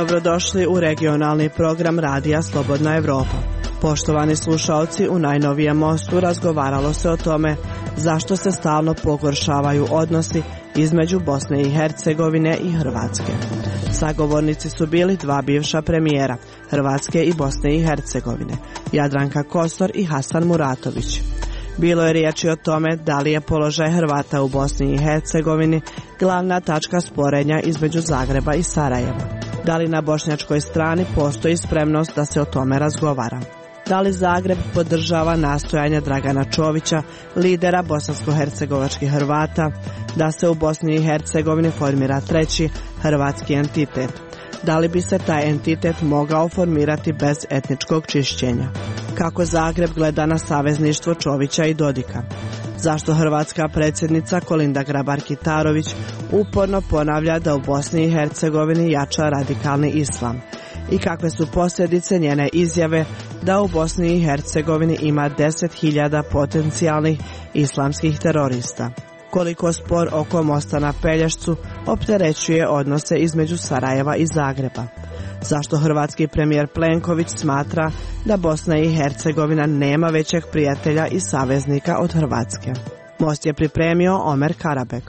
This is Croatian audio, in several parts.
Dobrodošli u regionalni program Radija Slobodna Evropa. Poštovani slušalci, u najnovijem mostu razgovaralo se o tome zašto se stalno pogoršavaju odnosi između Bosne i Hercegovine i Hrvatske. Sagovornici su bili dva bivša premijera Hrvatske i Bosne i Hercegovine, Jadranka Kosor i Hasan Muratović. Bilo je riječi o tome da li je položaj Hrvata u Bosni i Hercegovini glavna tačka sporenja između Zagreba i Sarajeva. Da li na bošnjačkoj strani postoji spremnost da se o tome razgovara? Da li Zagreb podržava nastojanja Dragana Čovića, lidera bosansko-hercegovačkih Hrvata, da se u Bosni i Hercegovini formira treći hrvatski entitet? Da li bi se taj entitet mogao formirati bez etničkog čišćenja? Kako Zagreb gleda na savezništvo Čovića i Dodika? Zašto hrvatska predsjednica Kolinda Grabar-Kitarović uporno ponavlja da u Bosni i Hercegovini jača radikalni islam? I kakve su posljedice njene izjave da u Bosni i Hercegovini ima 10.000 potencijalnih islamskih terorista? Koliko spor oko mosta na Pelješcu opterećuje odnose između Sarajeva i Zagreba? Zašto hrvatski premijer Plenković smatra da Bosna i Hercegovina nema većeg prijatelja i saveznika od Hrvatske? Most je pripremio Omer Karabek.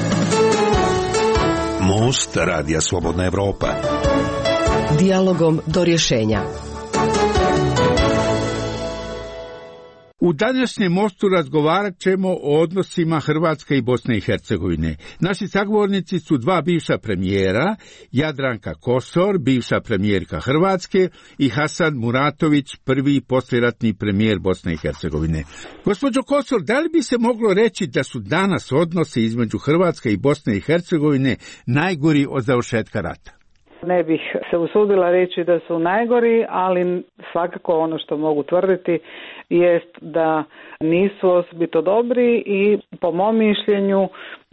Most Radija Slobodna Evropa. Dijalogom do rješenja. U današnjem mostu razgovarat ćemo o odnosima Hrvatske i Bosne i Hercegovine. Naši sagovornici su dva bivša premijera, Jadranka Kosor, bivša premijerka Hrvatske, i Hasan Muratović, prvi poslijeratni premijer Bosne i Hercegovine. Gospođo Kosor, da li bi se moglo reći da su danas odnosi između Hrvatske i Bosne i Hercegovine najgori od završetka rata? Ne bih se usudila reći da su najgori, ali svakako ono što mogu tvrditi jest da nisu osobito dobri i po mom mišljenju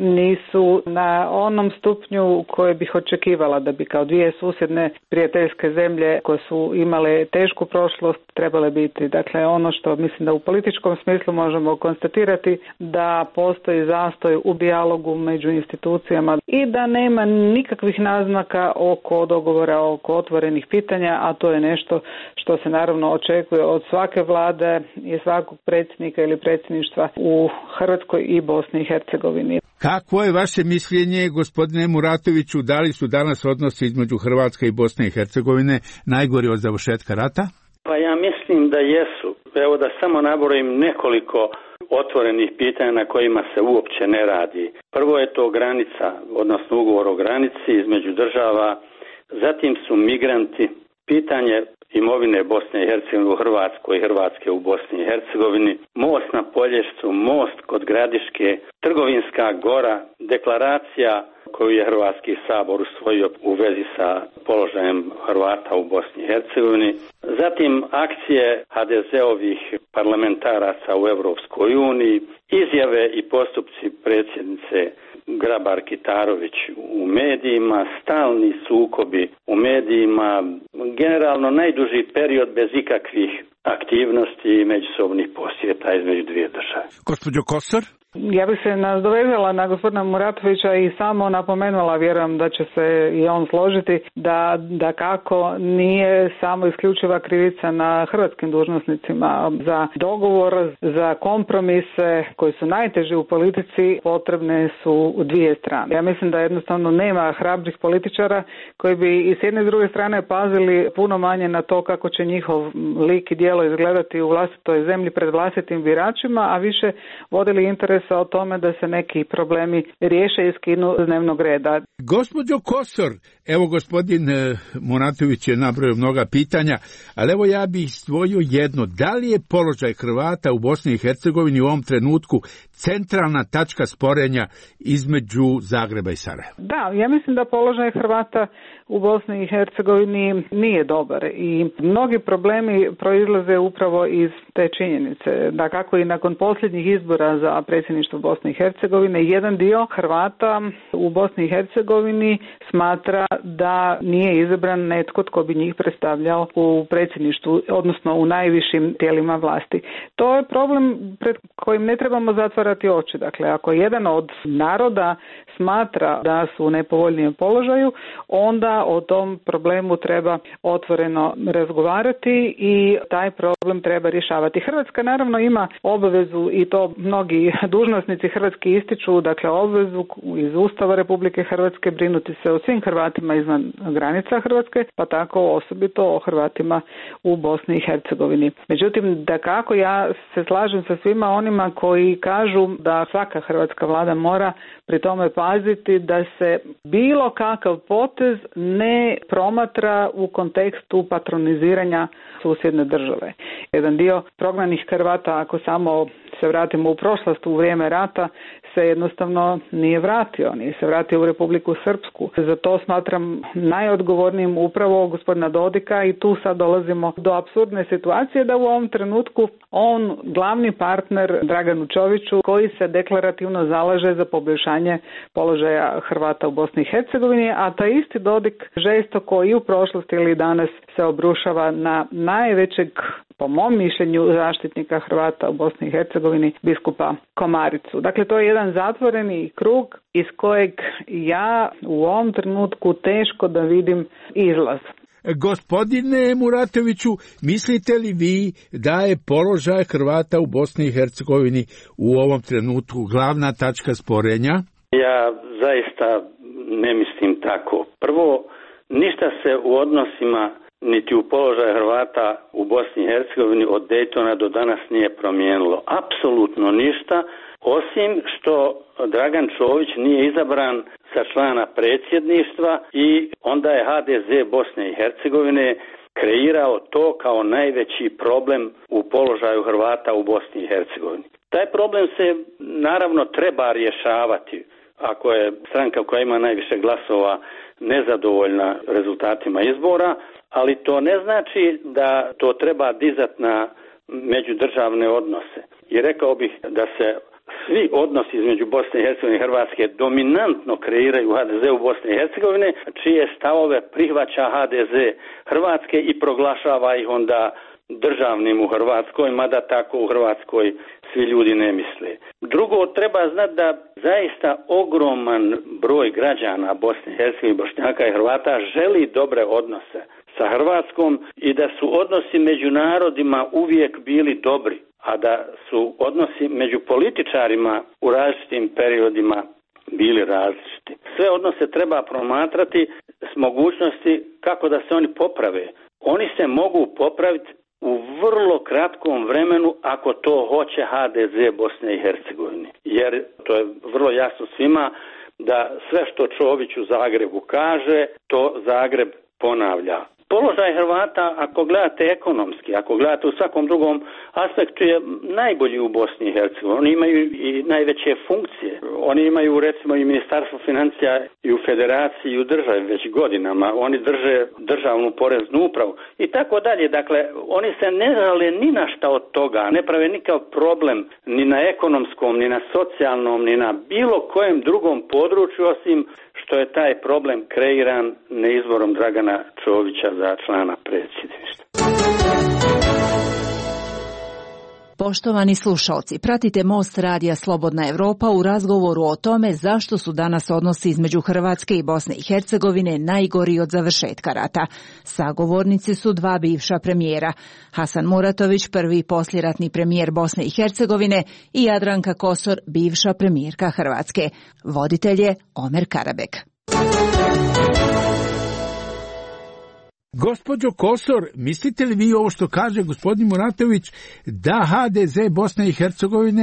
nisu na onom stupnju koje bih očekivala da bi kao dvije susjedne prijateljske zemlje koje su imale tešku prošlost trebale biti. Dakle, ono što mislim da u političkom smislu možemo konstatirati da postoji zastoj u dijalogu među institucijama i da nema nikakvih naznaka oko dogovora, oko otvorenih pitanja, a to je nešto što se naravno očekuje od svake vlade i svakog predsjednika ili predsjedništva u Hrvatskoj i Bosni i Hercegovini. Kako je vaše mišljenje, gospodine Muratoviću, da li su danas odnosi između Hrvatske i Bosne i Hercegovine najgori od završetka rata? Pa ja mislim da jesu. Evo da samo nabrojim nekoliko otvorenih pitanja na kojima se uopće ne radi. Prvo je to granica, odnosno ugovor o granici između država, zatim su migranti, pitanje imovine Bosne i Hercegovine u Hrvatskoj i Hrvatske u Bosni i Hercegovini, most na Polješcu, most kod Gradiške, Trgovinska gora, deklaracija koju je Hrvatski sabor usvojio u vezi sa položajem Hrvata u Bosni i Hercegovini, zatim akcije HDZ-ovih parlamentaraca u Europskoj uniji, izjave i postupci predsjednice Grabar-Kitarović u medijima, stalni sukobi u medijima, generalno najduži period bez ikakvih aktivnosti i međusobnih posjeta između dvije države. Gospođo Kosor? Ja bih se nadovezala na gospodina Muratovića i samo napomenula, vjerujem da će se i on složiti, da kako nije samo isključiva krivica na hrvatskim dužnosnicima. Za dogovor, za kompromise koji su najteži u politici potrebne su dvije strane. Ja mislim da jednostavno nema hrabrih političara koji bi i s jedne i s druge strane pazili puno manje na to kako će njihov lik i djelo izgledati u vlastitoj zemlji pred vlastitim biračima, a više vodili interes o tome da se neki problemi riješe i skinu s dnevnog reda. Gospođo Kosor, evo gospodin Muratović je nabrojio mnoga pitanja, ali evo ja bih izdvojio jedno. Da li je položaj Hrvata u Bosni i Hercegovini u ovom trenutku centralna tačka sporenja između Zagreba i Sarajeva? Da, ja mislim da položaj Hrvata u Bosni i Hercegovini nije dobar i mnogi problemi proizlaze upravo iz te činjenice. Da kako i nakon posljednjih izbora za predsjedništvo Bosne i Hercegovine, jedan dio Hrvata u Bosni i Hercegovini smatra da nije izabran netko tko bi njih predstavljao u predsjedništvu, odnosno u najvišim tijelima vlasti. To je problem pred kojim ne trebamo zatvarati oči. Dakle, ako jedan od naroda smatra da su u nepovoljnijem položaju, onda o tom problemu treba otvoreno razgovarati i taj problem treba rješavati. Hrvatska naravno ima obavezu, i to mnogi dužnosnici hrvatski ističu, dakle obvezu iz Ustava Republike Hrvatske brinuti se o svim Hrvatima izvan granica Hrvatske, pa tako osobito o Hrvatima u Bosni i Hercegovini. Međutim, dakako ja se slažem sa svima onima koji kažu da svaka hrvatska vlada mora pri tome paziti da se bilo kakav potez ne promatra u kontekstu patroniziranja susjedne države. Jedan dio prognanih Hrvata, ako samo se vratimo u prošlost u vrijeme rata, se jednostavno nije se vratio u Republiku Srpsku. Zato smatram najodgovornijim upravo gospodina Dodika i tu sad dolazimo do apsurdne situacije da u ovom trenutku on glavni partner Draganu Čoviću koji se deklarativno zalaže za poboljšanje položaja Hrvata u Bosni i Hercegovini, a taj isti Dodik žestoko i u prošlosti ili danas se obrušava na najvećeg, po mom mišljenju, zaštitnika Hrvata u Bosni i Hercegovini, biskupa Komaricu. Dakle, to je jedan zatvoreni krug iz kojeg ja u ovom trenutku teško da vidim izlaz. Gospodine Muratoviću, mislite li vi da je položaj Hrvata u Bosni i Hercegovini u ovom trenutku glavna tačka sporenja? Ja zaista ne mislim tako. Prvo, ništa se u odnosima niti u položaju Hrvata u Bosni i Hercegovini od Daytona do danas nije promijenilo. Apsolutno ništa, osim što Dragan Čović nije izabran sa člana predsjedništva i onda je HDZ Bosne i Hercegovine kreirao to kao najveći problem u položaju Hrvata u Bosni i Hercegovini. Taj problem se naravno treba rješavati ako je stranka koja ima najviše glasova nezadovoljna rezultatima izbora, ali to ne znači da to treba dizati na međudržavne odnose. I rekao bih da se svi odnosi između Bosne i Hercegovine i Hrvatske dominantno kreiraju u HDZ-u Bosne i Hercegovine, čije stavove prihvaća HDZ Hrvatske i proglašava ih onda državnim u Hrvatskoj, mada tako u Hrvatskoj svi ljudi ne misle. Drugo, treba znati da zaista ogroman broj građana Bosne i Hercegovine, Bošnjaka i Hrvata želi dobre odnose sa Hrvatskom i da su odnosi među narodima uvijek bili dobri, a da su odnosi među političarima u različitim periodima bili različiti. Sve odnose treba promatrati s mogućnosti kako da se oni poprave. Oni se mogu popraviti u vrlo kratkom vremenu ako to hoće HDZ Bosne i Hercegovine. Jer to je vrlo jasno svima da sve što Čović u Zagrebu kaže, to Zagreb ponavlja. Položaj Hrvata, ako gledate ekonomski, ako gledate u svakom drugom aspektu, je najbolji u Bosni i Hercegovini. Oni imaju i najveće funkcije. Oni imaju recimo i Ministarstvo financija i u federaciji i u državi već godinama. Oni drže državnu poreznu upravu i tako dalje. Dakle, oni se ne žale ni na šta od toga, ne prave nikakav problem ni na ekonomskom, ni na socijalnom, ni na bilo kojem drugom području, osim što je taj problem kreiran neizborom Dragana Čovića za člana predsjedništva. Poštovani slušalci, pratite Most radija Slobodna Evropa u razgovoru o tome zašto su danas odnosi između Hrvatske i Bosne i Hercegovine najgori od završetka rata. Sagovornici su dva bivša premijera, Hasan Muratović, prvi posljeratni premijer Bosne i Hercegovine, i Jadranka Kosor, bivša premijerka Hrvatske. Voditelj je Omer Karabek. Gospođo Kosor, mislite li vi ovo što kaže gospodin Muratović da HDZ Bosne i Hercegovine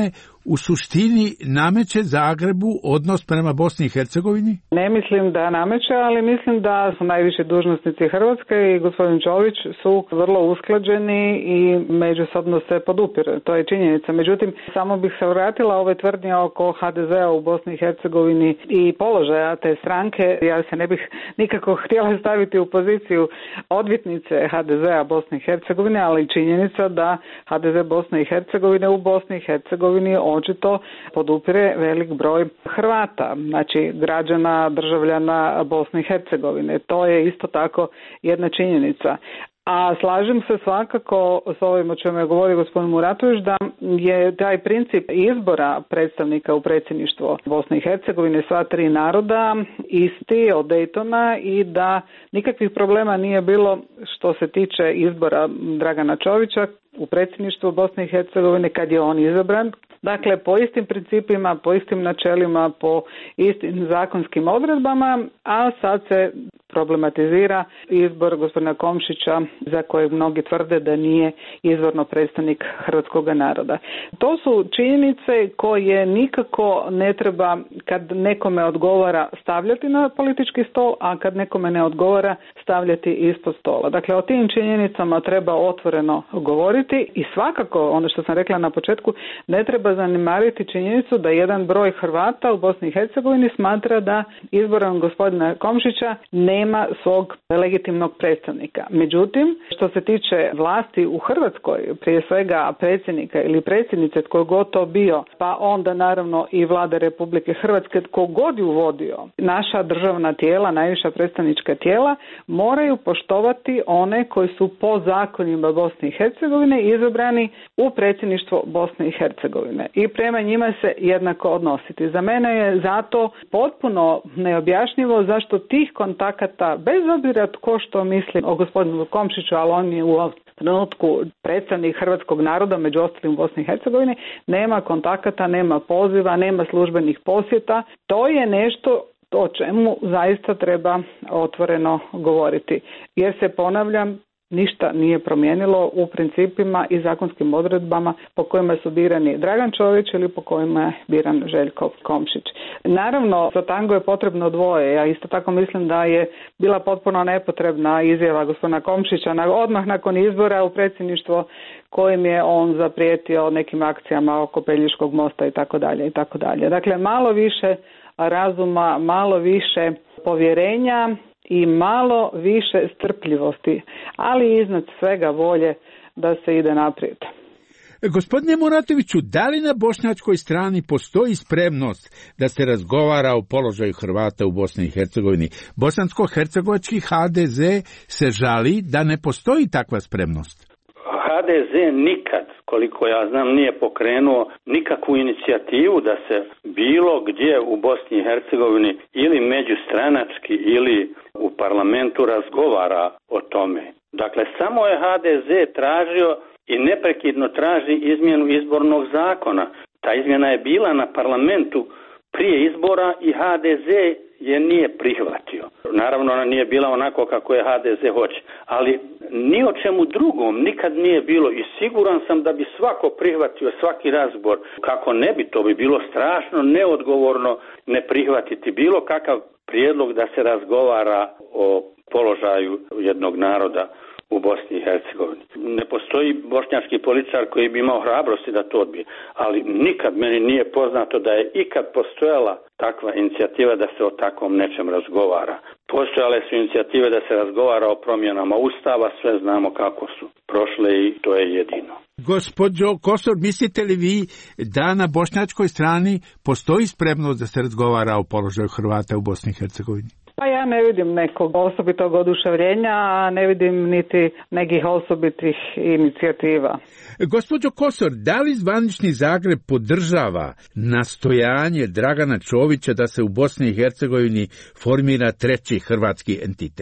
u suštini nameće Zagrebu odnos prema Bosni i Hercegovini? Ne mislim da nameće, ali mislim da su najviši dužnosnici Hrvatske i gospodin Čović su vrlo usklađeni i međusobno se podupiru. To je činjenica. Međutim, samo bih se vratila ove tvrdnje oko HDZ-a u Bosni i Hercegovini i položaja te stranke. Ja se ne bih nikako htjela staviti u poziciju odvjetnice HDZ-a Bosne i Hercegovine, ali činjenica da HDZ Bosne i Hercegovine u Bosni i Hercegovini očito podupire velik broj Hrvata, znači građana, državljana Bosne i Hercegovine. To je isto tako jedna činjenica. A slažem se svakako s ovim o čemu je govorio gospodin Muratović da je taj princip izbora predstavnika u predsjedništvo Bosne i Hercegovine sva tri naroda isti od Daytona i da nikakvih problema nije bilo što se tiče izbora Dragana Čovića u predsjedništvu Bosne i Hercegovine kad je on izabran. Dakle, po istim principima, po istim načelima, po istim zakonskim odredbama, a sad se problematizira izbor gospodina Komšića za kojeg mnogi tvrde da nije izvorno predstavnik hrvatskog naroda. To su činjenice koje nikako ne treba kad nekome odgovara stavljati na politički stol, a kad nekome ne odgovara stavljati ispod stola. Dakle, o tim činjenicama treba otvoreno govoriti i svakako, ono što sam rekla na početku, ne treba zanemariti činjenicu da jedan broj Hrvata u Bosni i Hercegovini smatra da izborom gospodina Komšića nema svog legitimnog predstavnika. Međutim, što se tiče vlasti u Hrvatskoj, prije svega predsjednika ili predsjednice tko god to bio, pa onda naravno i Vlada Republike Hrvatske tko god ju vodio, naša državna tijela, najviša predstavnička tijela moraju poštovati one koji su po zakonima Bosne i Hercegovine izabrani u predsjedništvo Bosne i Hercegovine i prema njima se jednako odnositi. Za mene je zato potpuno neobjašnjivo zašto tih kontakata, bez obzira tko što misli o gospodinu Komšiću, ali on je u trenutku predstavnik hrvatskog naroda, među ostalim u Bosni i Hercegovini, nema kontakata, nema poziva, nema službenih posjeta. To je nešto o čemu zaista treba otvoreno govoriti. Jer se, ponavljam, ništa nije promijenilo u principima i zakonskim odredbama po kojima su birani Dragan Čović ili po kojima je biran Željko Komšić. Naravno, za tango je potrebno dvoje. Ja isto tako mislim da je bila potpuno nepotrebna izjava gospodina Komšića odmah nakon izbora u predsjedništvo kojim je on zaprijetio nekim akcijama oko Pelješkog mosta i tako dalje i tako dalje. Dakle, malo više razuma, malo više povjerenja i malo više strpljivosti, ali iznad svega volje da se ide naprijed. Gospodine Muratoviću, da li na bošnjačkoj strani postoji spremnost da se razgovara o položaju Hrvata u Bosni i Hercegovini? Bosansko-hercegovački HDZ se žali da ne postoji takva spremnost. HDZ nikad, koliko ja znam, nije pokrenuo nikakvu inicijativu da se bilo gdje u Bosni i Hercegovini ili međustranački ili u parlamentu razgovara o tome. Dakle, samo je HDZ tražio i neprekidno traži izmjenu izbornog zakona. Ta izmjena je bila na parlamentu prije izbora i HDZ je nije prihvatio. Naravno, ona nije bila onako kako je HDZ hoće, ali ni o čemu drugom nikad nije bilo i siguran sam da bi svako prihvatio svaki razgovor. Kako ne bi, to bi bilo strašno neodgovorno ne prihvatiti bilo kakav prijedlog da se razgovara o položaju jednog naroda u Bosni i Hercegovini. Ne postoji bošnjački političar koji bi imao hrabrosti da to odbije, ali nikad meni nije poznato da je ikad postojala takva inicijativa da se o takvom nečem razgovara. Postojale su inicijative da se razgovara o promjenama Ustava, sve znamo kako su prošle i to je jedino. Gospođo Kosor, mislite li vi da na bošnjačkoj strani postoji spremnost da se razgovara o položaju Hrvata u Bosni i Hercegovini? Pa ja ne vidim nekog osobitog oduševljenja, a ne vidim niti nekih osobitih inicijativa. Gospođo Kosor, da li zvanični Zagreb podržava nastojanje Dragana Čovića da se u Bosni i Hercegovini formira treći hrvatski entitet?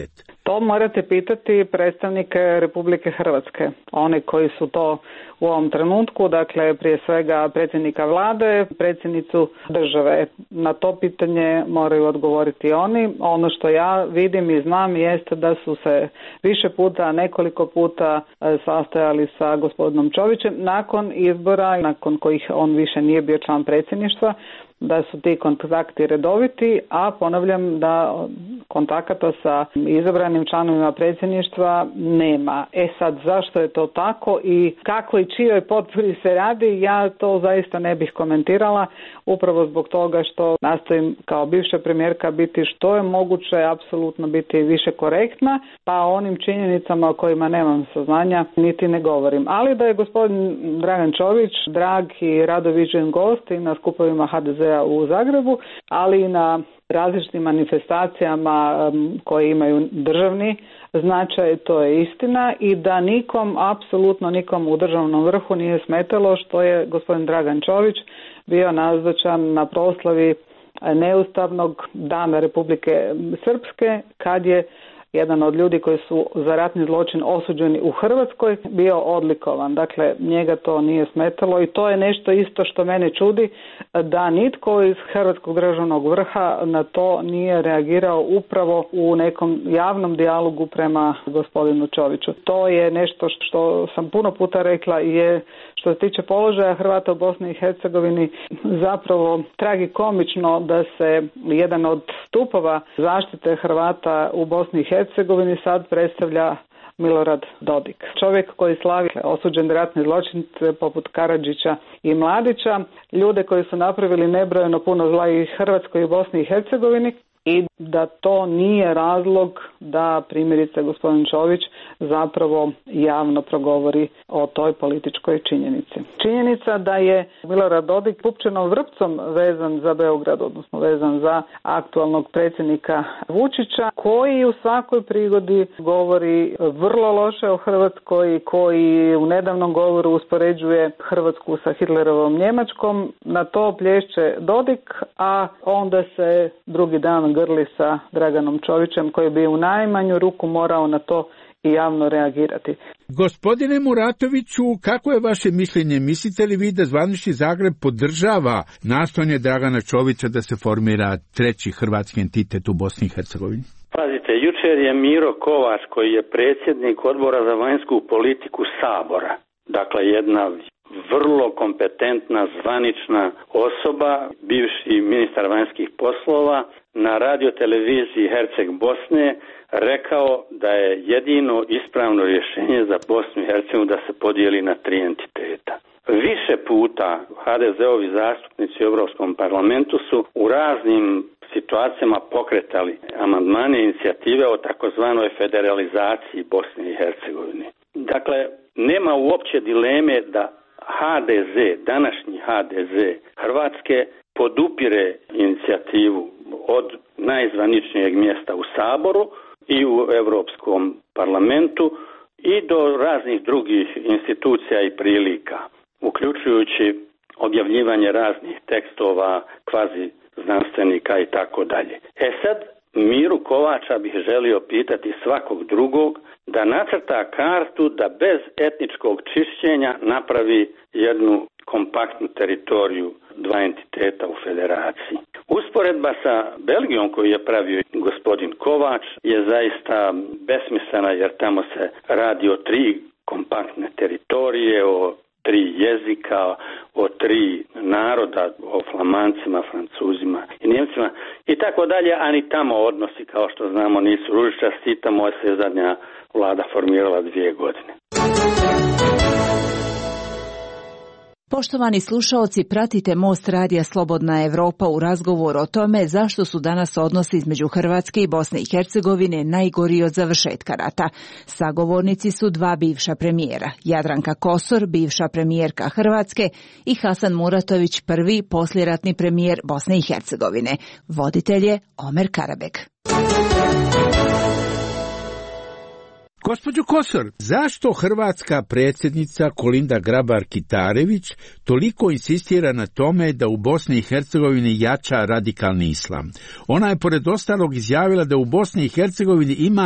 To morate pitati predstavnike Republike Hrvatske, oni koji su to u ovom trenutku, dakle prije svega predsjednika vlade, predsjednicu države. Na to pitanje moraju odgovoriti oni. Ono što ja vidim i znam jeste da su se više puta, nekoliko puta sastajali sa gospodinom Čovićem nakon izbora, nakon kojih on više nije bio član predsjedništva, da su ti kontakti redoviti, a ponavljam da kontakata sa izabranim članovima predsjedništva nema. Sad, zašto je to tako i kako i čijoj potpori se radi, ja to zaista ne bih komentirala, upravo zbog toga što nastojim kao bivša premijerka biti što je moguće, apsolutno biti više korektna, pa onim činjenicama o kojima nemam saznanja niti ne govorim. Ali da je gospodin Dragan Čović drag i rado viđen gost i na skupovima HDZ-a u Zagrebu, ali i na različitim manifestacijama koje imaju državni značaj, to je istina, i da nikom, apsolutno nikom u državnom vrhu nije smetalo što je gospodin Dragan Čović bio nazočan na proslavi neustavnog dana Republike Srpske, kad je jedan od ljudi koji su za ratni zločin osuđeni u Hrvatskoj bio odlikovan. Dakle, njega to nije smetalo i to je nešto isto što mene čudi, da nitko iz Hrvatskog državnog vrha na to nije reagirao upravo u nekom javnom dijalogu prema gospodinu Čoviću. To je nešto što sam puno puta rekla, je što se tiče položaja Hrvata u Bosni i Hercegovini zapravo tragikomično da se jedan od stupova zaštite Hrvata u Bosni i Hercegovini sad predstavlja Milorad Dodik. Čovjek koji slavi osuđen ratni zločin poput Karadžića i Mladića, ljude koji su napravili nebrojeno puno zla i Hrvatskoj i Bosni i Hercegovini, i da to nije razlog da primjerice gospodin Čović zapravo javno progovori o toj političkoj činjenici. Činjenica da je Milorad Dodik pupčanom vrpcom vezan za Beograd, odnosno vezan za aktualnog predsjednika Vučića, koji u svakoj prigodi govori vrlo loše o Hrvatskoj, koji u nedavnom govoru uspoređuje Hrvatsku sa Hitlerovom Njemačkom, na to plješće Dodik, a onda se drugi dan grli sa Draganom Čovićem, koji bi u najmanju ruku morao na to i javno reagirati. Gospodine Muratoviću, kako je vaše mišljenje? Mislite li vi da zvanični Zagreb podržava nastojanje Dragana Čovića da se formira treći hrvatski entitet u Bosni i Hercegovini? Pazite, jučer je Miro Kovač, koji je predsjednik Odbora za vanjsku politiku Sabora, dakle jedna vrlo kompetentna, zvanična osoba, bivši ministar vanjskih poslova, na radioteleviziji Herceg Bosne rekao da je jedino ispravno rješenje za Bosnu i Hercegovinu da se podijeli na 3 entiteta. Više puta HDZ-ovi zastupnici u Europskom parlamentu su u raznim situacijama pokretali amandmane i inicijative o takozvanoj federalizaciji Bosne i Hercegovine. Dakle, nema uopće dileme da HDZ, današnji HDZ Hrvatske, podupire inicijativu od najzvaničnijeg mjesta u Saboru i u Europskom parlamentu i do raznih drugih institucija i prilika, uključujući objavljivanje raznih tekstova, kvazi znanstvenika i tako dalje. Sad, Miru Kovača bih želio pitati svakog drugog da nacrta kartu da bez etničkog čišćenja napravi jednu kompaktnu teritoriju 2 entiteta u federaciji. Usporedba sa Belgijom koju je pravio gospodin Kovač je zaista besmislena, jer tamo se radi o 3 kompaktne teritorije, o 3 jezika, o 3 naroda, o Flamancima, Francuzima i Njemcima i tako dalje, a ni tamo odnosi, kao što znamo, nisu ružičasti. Tamo se zadnja vlada formirala 2 godine. Poštovani slušaoci, pratite Most radija Slobodna Evropa u razgovoru o tome zašto su danas odnosi između Hrvatske i Bosne i Hercegovine najgori od završetka rata. Sagovornici su 2 bivša premijera, Jadranka Kosor, bivša premijerka Hrvatske, i Hasan Muratović, prvi poslijeratni premijer Bosne i Hercegovine. Voditelj je Omer Karabek. Gospođo Kosor, zašto hrvatska predsjednica Kolinda Grabar-Kitarović toliko insistira na tome da u Bosni i Hercegovini jača radikalni islam? Ona je pored ostalog izjavila da u Bosni i Hercegovini ima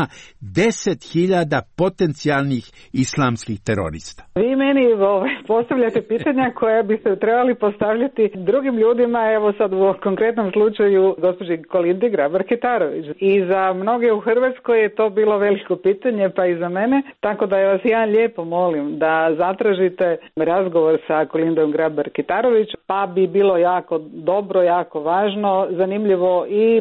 10.000 potencijalnih islamskih terorista. Vi meni postavljate pitanja koja bi se trebali postavljati drugim ljudima, evo sad u konkretnom slučaju gospođi Kolindi Grabar-Kitarović. I za mnoge u Hrvatskoj je to bilo veliko pitanje, pa i za mene, tako da vas ja lijepo molim da zatražite razgovor sa Kolindom Grabar-Kitarović, pa bi bilo jako dobro, jako važno, zanimljivo i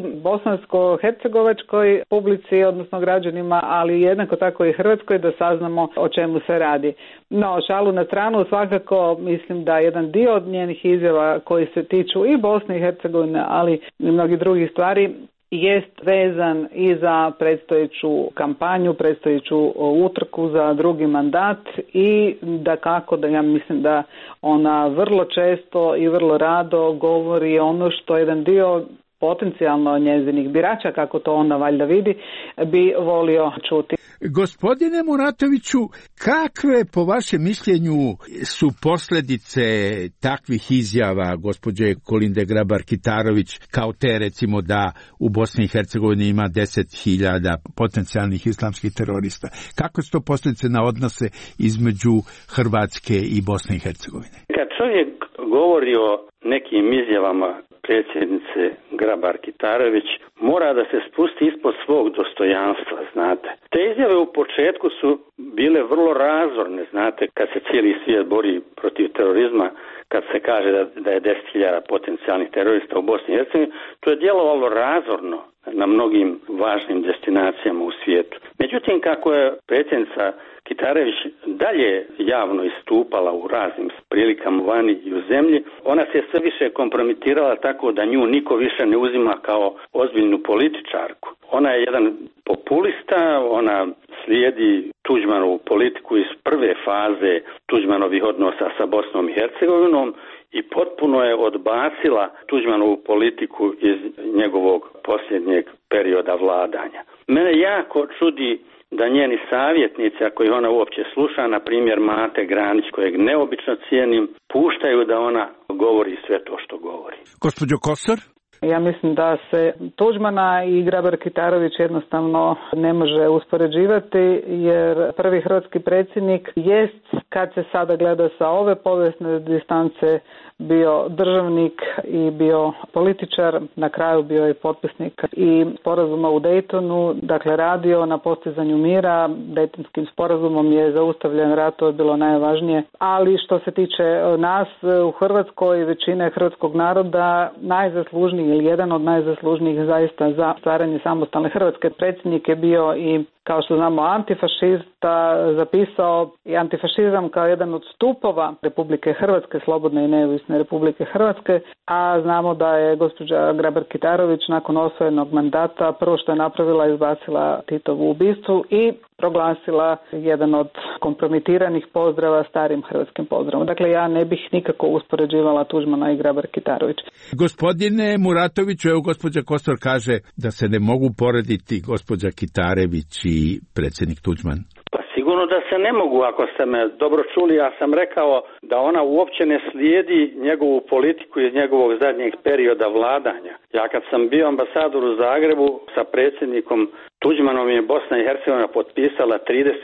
bosansko-hercegovačkoj publici, odnosno građanima, ali jednako tako i Hrvatskoj, da saznamo o čemu se radi. No, šalu na stranu, svakako mislim da jedan dio od njenih izjava koji se tiču i Bosne i Hercegovine, ali i mnogih drugih stvari, jest vezan i za predstojeću kampanju, predstojeću utrku za drugi mandat i da ja mislim da ona vrlo često i vrlo rado govori ono što jedan dio potencijalno njezinih birača, kako to ona valjda vidi, bi volio čuti. Gospodine Muratoviću, kakve po vašem mišljenju su posljedice takvih izjava gospođe Kolinde Grabar-Kitarović, kao te recimo da u Bosni i Hercegovini ima 10.000 potencijalnih islamskih terorista? Kakve su to posljedice na odnose između Hrvatske i Bosne i Hercegovine? Kad čovjek govori o nekim izjavama predsjednice Grabar-Kitarović, mora da se spusti ispod svog dostojanstva, znate. Te izjave u početku su bile vrlo razorne, znate, kad se cijeli svijet bori protiv terorizma, kad se kaže da je 10.000 potencijalnih terorista u Bosni i Hercegovini, to je djelovalo razorno na mnogim važnim destinacijama u svijetu. Međutim, kako je predsjednica Kitarović dalje javno istupala u raznim prilikama vani i u zemlji, ona se sve više kompromitirala tako da nju niko više ne uzima kao ozbiljnu političarku. Ona je jedan populista, ona slijedi Tuđmanovu politiku iz prve faze Tuđmanovih odnosa sa Bosnom i Hercegovinom i potpuno je odbacila Tuđmanovu politiku iz njegovog posljednjeg perioda vladanja. Mene jako čudi da njeni savjetnici, ako ih ona uopće sluša, na primjer Mate Granić, kojeg neobično cijenim, puštaju da ona govori sve to što govori. Gospođo Kosor? Ja mislim da se Tuđmana i Grabar-Kitarović jednostavno ne može uspoređivati, jer prvi hrvatski predsjednik jest, kad se sada gleda sa ove povijesne distance, bio državnik i bio političar, na kraju bio je potpisnik i sporazuma u Daytonu, dakle radio na postizanju mira. Daytonskim sporazumom je zaustavljen rat, to je bilo najvažnije, ali što se tiče nas u Hrvatskoj, većine hrvatskog naroda, najzaslužniji ili jedan od najzaslužnijih zaista za stvaranje samostalne Hrvatske predsjednik je bio i, kao što znamo, antifašista, zapisao i antifašizam kao jedan od stupova Republike Hrvatske, slobodne i neovisne Republike Hrvatske, a znamo da je gospođa Grabar-Kitarović nakon osvojenog mandata prvo što je napravila, izbacila Titovu ubistvu i proglasila jedan od kompromitiranih pozdrava starim hrvatskim pozdravom. Dakle, ja ne bih nikako uspoređivala Tuđmana i Grabar-Kitarović. Gospodine Muratoviću, evo gospođa Kosor kaže da se ne mogu porediti gospođa Kitarović i predsjednik Tuđman. Pa sigurno da se ne mogu, ako ste me dobro čuli, ja sam rekao da ona uopće ne slijedi njegovu politiku iz njegovog zadnjeg perioda vladanja. Ja kad sam bio ambasador u Zagrebu sa predsjednikom Tuđmanom je Bosna i Hercegovina potpisala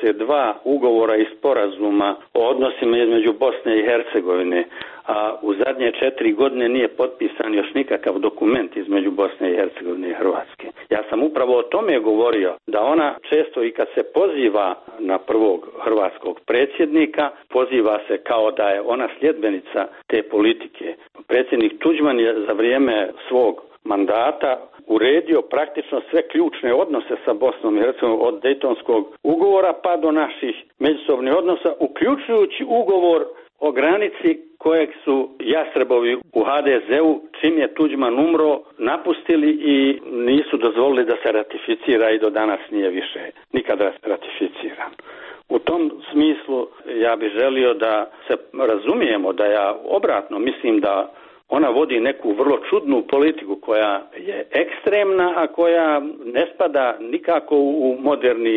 32 ugovora i sporazuma o odnosima između Bosne i Hercegovine, a u zadnje 4 godine nije potpisan još nikakav dokument između Bosne i Hercegovine i Hrvatske. Ja sam upravo o tome govorio, da ona često i kad se poziva na prvog hrvatskog predsjednika, poziva se kao da je ona sljedbenica te politike. Predsjednik Tuđman je za vrijeme svog mandata uredio praktično sve ključne odnose sa Bosnom i Hercegovinom, od Dejtonskog ugovora pa do naših međusobnih odnosa, uključujući ugovor o granici kojeg su jastrebovi u HDZ-u, čim je Tuđman umro, napustili i nisu dozvolili da se ratificira i do danas nije više nikada ratificiran. U tom smislu ja bih želio da se razumijemo, da ja obratno mislim da ona vodi neku vrlo čudnu politiku koja je ekstremna, a koja ne spada nikako u moderni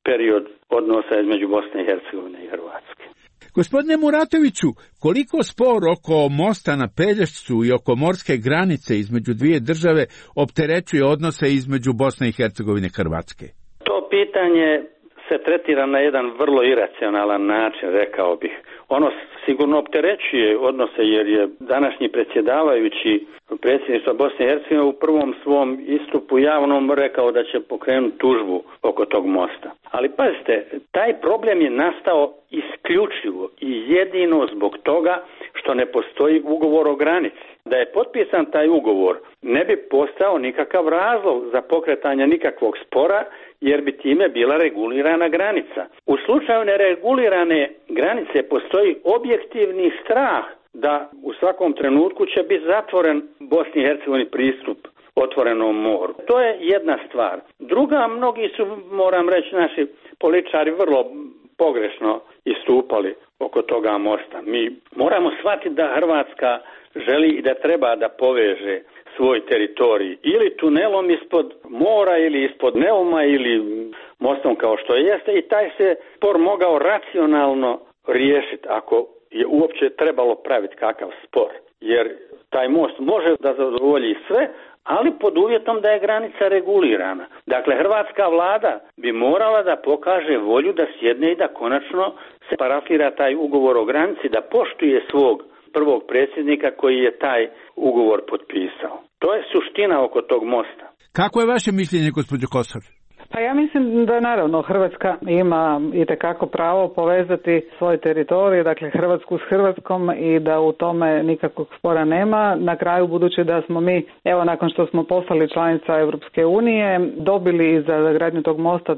period odnosa između Bosne i Hercegovine i Hrvatske. Gospodine Muratoviću, koliko spor oko mosta na Pelješcu i oko morske granice između dvije države opterećuje odnose između Bosne i Hercegovine i Hrvatske? To pitanje se tretira na jedan vrlo iracionalan način, rekao bih. Ono sigurno opterećuje odnose jer je današnji predsjedavajući predsjedništva Bosne i Hercegovine u prvom svom istupu javnom rekao da će pokrenuti tužbu oko tog mosta. Ali pazite, taj problem je nastao isključivo i jedino zbog toga što ne postoji ugovor o granici. Da je potpisan taj ugovor, ne bi postao nikakav razlog za pokretanje nikakvog spora, jer bi time bila regulirana granica. U slučaju neregulirane granice postoji objektivni strah da u svakom trenutku će biti zatvoren Bosni i Hercegovini pristup otvorenom moru. To je jedna stvar. Druga, mnogi su, moram reći, naši političari vrlo pogrešno istupali oko toga mosta. Mi moramo shvatiti da Hrvatska želi i da treba da poveže svoj teritorij ili tunelom ispod mora ili ispod Neuma ili mostom kao što jeste i taj se spor mogao racionalno riješiti ako je uopće trebalo praviti kakav spor. Jer taj most može da zadovolji sve, ali pod uvjetom da je granica regulirana. Dakle, hrvatska vlada bi morala da pokaže volju da sjedne i da konačno se parafira taj ugovor o granici, da poštuje svog prvog predsjednika koji je taj ugovor potpisao. To je suština oko tog mosta. Kako je vaše mišljenje, gospođo Kosor? Pa ja mislim da naravno Hrvatska ima itekako pravo povezati svoj teritorij, dakle Hrvatsku s Hrvatskom i da u tome nikakvog spora nema. Na kraju, budući da smo mi, evo nakon što smo postali članica Europske unije, dobili za gradnju tog mosta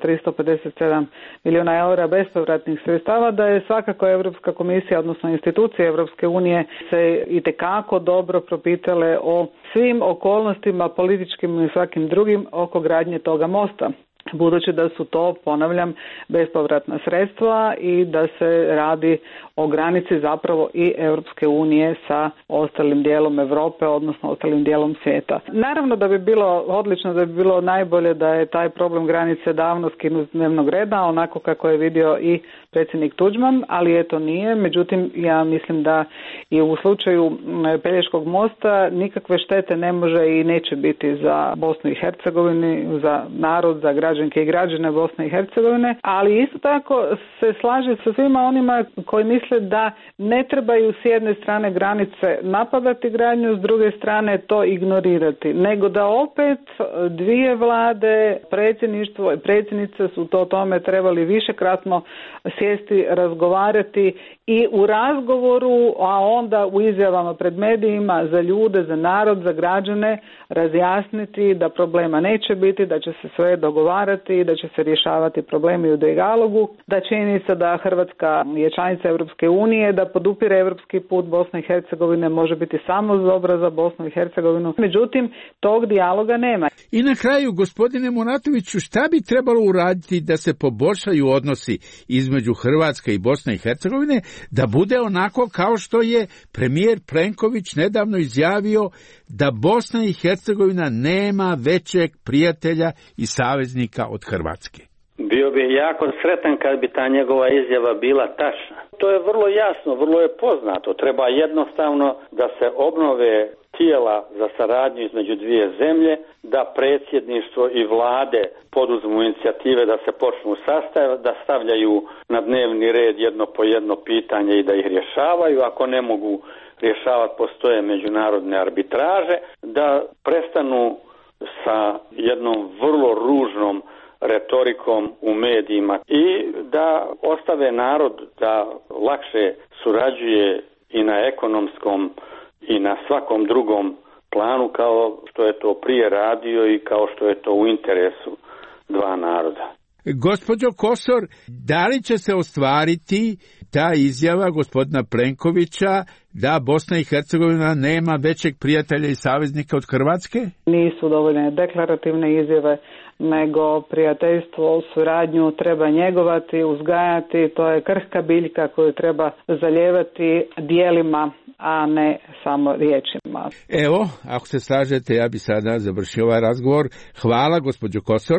357 milijuna eura bespovratnih sredstava, da je svakako Europska komisija, odnosno institucije Europske unije se itekako dobro propitale o svim okolnostima, političkim i svakim drugim, oko gradnje toga mosta. Budući da su to, ponavljam, bespovratna sredstva i da se radi o granici zapravo i Europske unije sa ostalim dijelom Europe, odnosno ostalim dijelom svijeta. Naravno da bi bilo odlično, da bi bilo najbolje da je taj problem granice davno skinut s dnevnog reda, onako kako je vidio i predsjednik Tuđman, ali eto nije. Međutim, ja mislim da i u slučaju Pelješkog mosta nikakve štete ne može i neće biti za Bosnu i Hercegovinu, za narod, za građanke i građane Bosne i Hercegovine, ali isto tako se slaže sa svima onima koji misle da ne trebaju s jedne strane granice napadati gradnju, s druge strane to ignorirati, nego da opet dvije vlade, predsjedništvo i predsjednica su to o tome trebali višekratno sjesti, razgovarati i u razgovoru, a onda u izjavama pred medijima za ljude, za narod, za građane razjasniti da problema neće biti, da će se sve dogovarati, da će se rješavati problemi u dijalogu, da činjenica da Hrvatska je članica Europske unije, da podupire europski put Bosne i Hercegovine može biti samo dobro za Bosnu i Hercegovinu. Međutim, tog dijaloga nema. I na kraju, gospodine Muratoviću, šta bi trebalo uraditi da se poboljšaju odnosi između Hrvatske i Bosne i Hercegovine, da bude onako kao što je premijer Plenković nedavno izjavio da Bosna i Hercegovina nema većeg prijatelja i saveznika od Hrvatske? Bio bi jako sretan kad bi ta njegova izjava bila tačna. To je vrlo jasno, vrlo je poznato. Treba jednostavno da se obnove tijela za saradnju između dvije zemlje, da predsjedništvo i vlade poduzmu inicijative da se počnu da stavljaju na dnevni red jedno po jedno pitanje i da ih rješavaju. Ako ne mogu rješavati, postoje međunarodne arbitraže, da prestanu sa jednom vrlo ružnom retorikom u medijima i da ostave narod da lakše surađuje i na ekonomskom i na svakom drugom planu kao što je to prije radio i kao što je to u interesu dva naroda. Gospođo Kosor, da li će se ostvariti ta izjava gospodina Plenkovića da Bosna i Hercegovina nema većeg prijatelja i saveznika od Hrvatske? Nisu dovoljne deklarativne izjave, nego prijateljstvo, suradnju treba njegovati, uzgajati, to je krhka biljka koju treba zalijevati djelima, a ne samo riječima. Evo, ako se slažete, ja bi sada završio ovaj razgovor. Hvala, gospođo Kosor.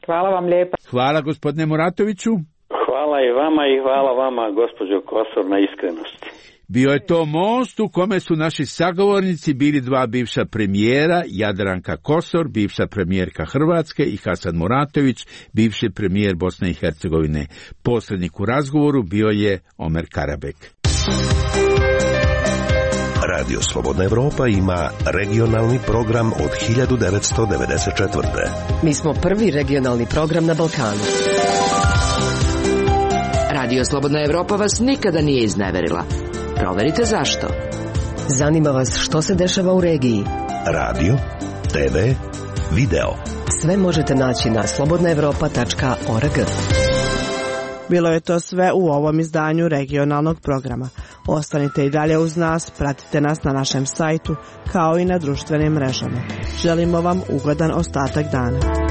Hvala vam lijepa. Hvala gospodine Muratoviću. Hvala i vama i hvala vama, gospođo Kosor, na iskrenosti. Bio je to most u kome su naši sagovornici bili dva bivša premijera, Jadranka Kosor, bivša premijerka Hrvatske, i Hasan Muratović, bivši premijer Bosne i Hercegovine. Posrednik u razgovoru bio je Omer Karabek. Radio Slobodna Evropa ima regionalni program od 1994. Mi smo prvi regionalni program na Balkanu. Radio Slobodna Evropa vas nikada nije izneverila. Proverite zašto. Zanima vas što se dešava u regiji. Radio, TV, video. Sve možete naći na slobodnaevropa.org. Bilo je to sve u ovom izdanju regionalnog programa. Ostanite i dalje uz nas, pratite nas na našem sajtu kao i na društvenim mrežama. Želimo vam ugodan ostatak dana.